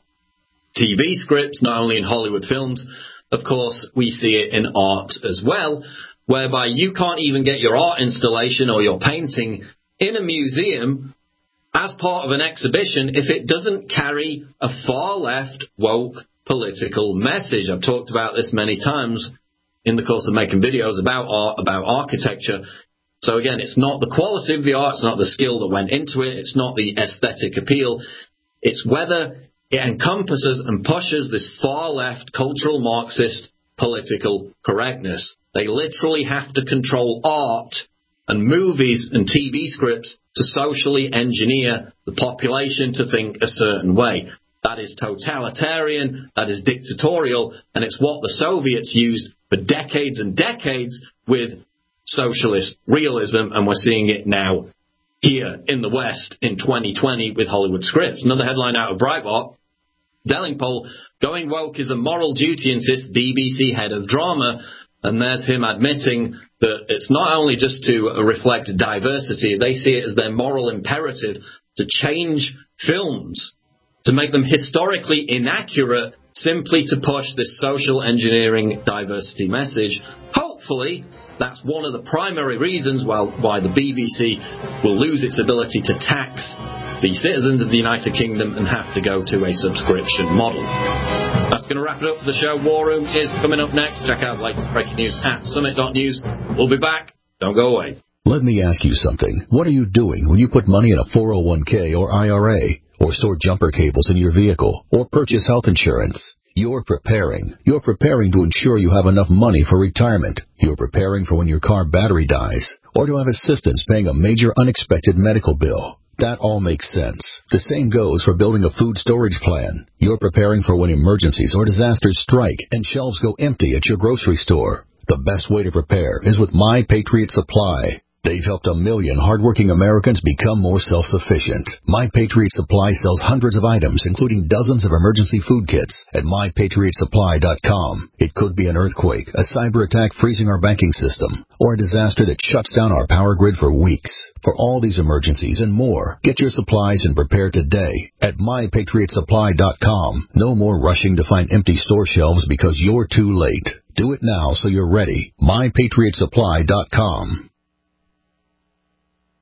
TV scripts, not only in Hollywood films, of course, we see it in art as well, whereby you can't even get your art installation or your painting in a museum as part of an exhibition if it doesn't carry a far-left, woke, political message. I've talked about this many times in the course of making videos about art, about architecture. So again, it's not the quality of the art, it's not the skill that went into it, it's not the aesthetic appeal, it's whether it encompasses and pushes this far-left, cultural Marxist political correctness. They literally have to control art and movies and TV scripts to socially engineer the population to think a certain way. That is totalitarian, that is dictatorial, and it's what the Soviets used for decades and decades with socialist realism, and we're seeing it now here in the West in 2020 with Hollywood scripts. Another headline out of Breitbart, Delingpole, going woke is a moral duty, insists BBC head of drama, and there's him admitting that it's not only just to reflect diversity, they see it as their moral imperative to change films, to make them historically inaccurate, simply to push this social engineering diversity message. Hopefully, that's one of the primary reasons why the BBC will lose its ability to tax the citizens of the United Kingdom and have to go to a subscription model. That's going to wrap it up for the show. War Room is coming up next. Check out latest breaking news at summit.news. We'll be back. Don't go away. Let me ask you something. What are you doing when you put money in a 401k or IRA? Or store jumper cables in your vehicle, or purchase health insurance? You're preparing. You're preparing to ensure you have enough money for retirement. You're preparing for when your car battery dies, or to have assistance paying a major unexpected medical bill. That all makes sense. The same goes for building a food storage plan. You're preparing for when emergencies or disasters strike and shelves go empty at your grocery store. The best way to prepare is with My Patriot Supply. They've helped 1 million hardworking Americans become more self-sufficient. My Patriot Supply sells hundreds of items, including dozens of emergency food kits, at MyPatriotSupply.com. It could be an earthquake, a cyber attack freezing our banking system, or a disaster that shuts down our power grid for weeks. For all these emergencies and more, get your supplies and prepare today at MyPatriotSupply.com. No more rushing to find empty store shelves because you're too late. Do it now so you're ready. MyPatriotSupply.com.